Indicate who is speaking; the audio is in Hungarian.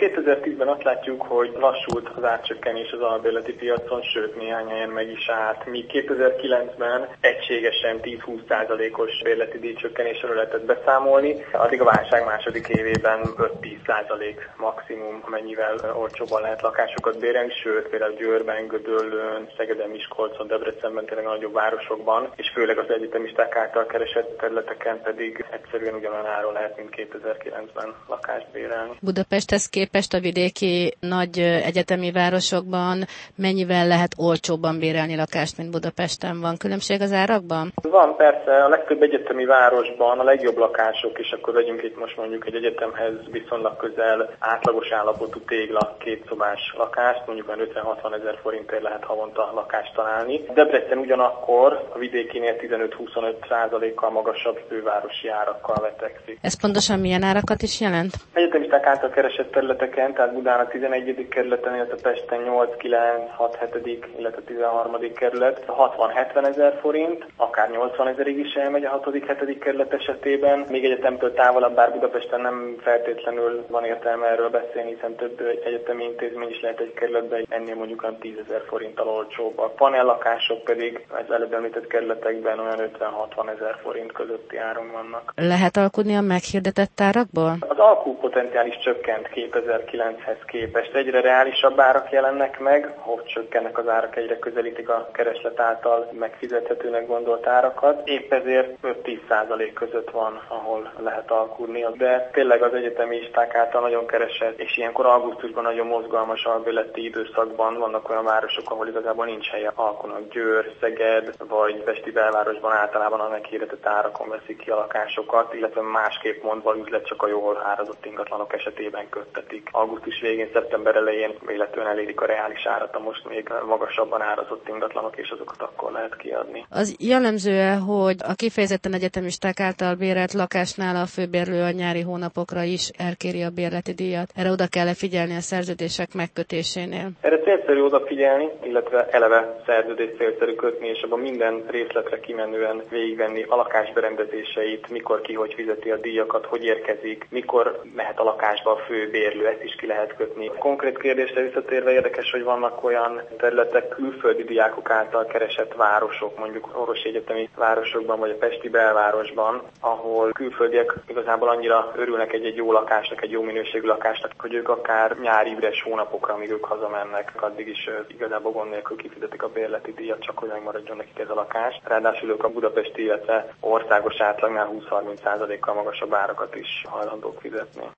Speaker 1: Most 2010-ben azt látjuk, hogy lassult az árcsökkenés az albérleti piacon, sőt néhány helyen meg is állt. Míg 2009-ben egységesen 10-20%-os bérleti díjcsökkenésről lehetett beszámolni, addig a válság második évében 5-10% maximum, amennyivel olcsóban lehet lakásokat bérelni, sőt például Győrben, Gödöllőn, Szegeden, Miskolcon, Debrecenben, tényleg a nagyobb városokban, és főleg az egyetemisták által keresett területeken pedig egyszerűen ugyanolyan áron lehet, mint 2009-ben lakást bérelni.
Speaker 2: Budapesthez képest a vidéki nagy egyetemi városokban mennyivel lehet olcsóbban bérelni lakást, mint Budapesten? Van különbség az árakban?
Speaker 1: Van persze, a legtöbb egyetemi városban a legjobb lakások, és akkor vegyünk itt most mondjuk egy egyetemhez viszonylag közel átlagos állapotú tégla kétszobás lakást, mondjuk olyan 50-60 ezer forintért lehet havonta lakást találni. Debrecen ugyanakkor a vidékinél 15-25%-kal magasabb fővárosi árakkal vetekszik.
Speaker 2: Ez pontosan milyen árakat is jelent?
Speaker 1: Egyetemisták által keresett területeken, tehát Budán a 11. kerületen, illetve Pesten 8, 9, 6, 7, illetve 13. kerület 60-70 ezer forint, akár 80 ezerig is elmegy a 6., 7. kerület esetében. Még egyetemtől távolabb, bár Budapesten nem feltétlenül van értelme erről beszélni, hiszen több egyetemi intézmény is lehet egy kerületben, ennél mondjuk olyan 10 ezer forinttal olcsóbbak. Panellakások pedig az előbb említett kerületekben olyan 50-60 ezer forint közötti áron vannak.
Speaker 2: Lehet alkudni a meghirdetett árakból?
Speaker 1: Az alkupotenciál is csökkent 2009-hez képest. Egyre reálisabb árak jelennek meg, hogy csökkennek az árak, egyre közelítik a kereslet által megfizethetőnek gondolt árakat. Épp ezért 5-10% között van, ahol lehet alkudni. De tényleg az egyetemisták által nagyon keresett, és ilyenkor augusztusban nagyon mozgalmas albérleti időszakban vannak olyan városok, ahol igazából nincs helye alkunak. Győr, Szeged vagy Pesti belvárosban általában a meghirdetett árakon veszik ki a lakásokat, illetve másképp mondva üzlet csak a jól árazott ingatlanok esetében köttetik. Augusztus végén, szeptember elején illetően elérik a reális árat, a most még magasabban árazott ingatlanok, és azokat akkor lehet kiadni.
Speaker 2: Az jellemző-e, hogy a kifejezetten egyetemisták által bérelt lakásnál a főbérlő a nyári hónapokra is elkéri a bérleti díjat? Erre oda kell figyelni a szerződések megkötésénél?
Speaker 1: Erre célszerű odafigyelni, illetve eleve szerződést célszerű kötni, és abban minden részletre kimenően végigvenni a lakás berendezéseit, mikor ki hogy fizeti a díjakat, hogy érkezik, mikor mehet a lakásba a főbérlő, ezt is ki lehet kötni. A konkrét kérdésre visszatérve érdekes, hogy vannak olyan területek, külföldi diákok által keresett városok, mondjuk orvosi egyetemi városokban vagy a pesti belvárosban, ahol külföldiek igazából annyira örülnek egy jó lakásnak, egy jó minőségű lakásnak, hogy ők akár nyári üres hónapokra, amíg ők hazamennek, addig is igazából gond nélkül kifizetik a bérleti díjat, csak hogy megmaradjon nekik ez a lakás. Ráadásul ők a budapesti, illetve országos átlagnál 20-30%-kal magasabb árakat is hajlandók fizetni.